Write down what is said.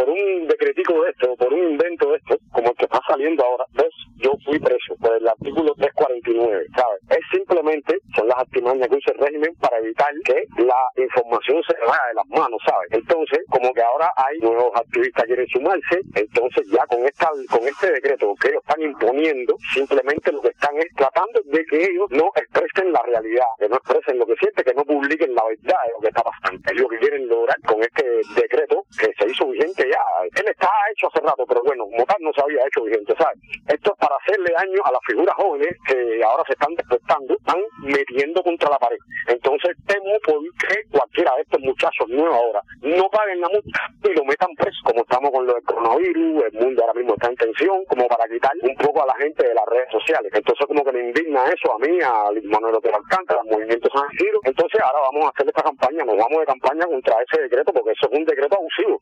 por un decretico de esto, por un invento de esto, como el que está saliendo ahora, ¿ves? Yo fui preso por el artículo 349, ¿sabes? Es simplemente, son las artimañas que usa el régimen para evitar que la información se le vaya de las manos, ¿sabes? Entonces, como que ahora hay nuevos activistas que quieren sumarse, entonces ya con este decreto que ellos están imponiendo, simplemente lo que están es tratando de que ellos no expresen la realidad, que no expresen lo que sienten, que no publiquen la verdad de lo que está pasando. Es lo que quieren lograr con este decreto que se hizo vigente ya. Él estaba hecho hace rato, pero bueno, como tal no se había hecho vigente, ¿sabes? Esto es para hacerle daño a las figuras jóvenes que ahora se están despertando, están metiendo contra la pared. Entonces temo porque cualquiera de estos muchachos nuevos ahora no paguen la multa y lo metan preso, como estamos con lo del coronavirus, el mundo ahora mismo está en tensión, como para quitar un poco a la gente de las redes sociales. Entonces como que me indigna eso a mí, a Manuel Otero Alcántara, al Movimiento San Isidro. Entonces ahora vamos a hacer esta campaña, nos vamos de campaña contra ese decreto, porque eso es un decreto abusivo.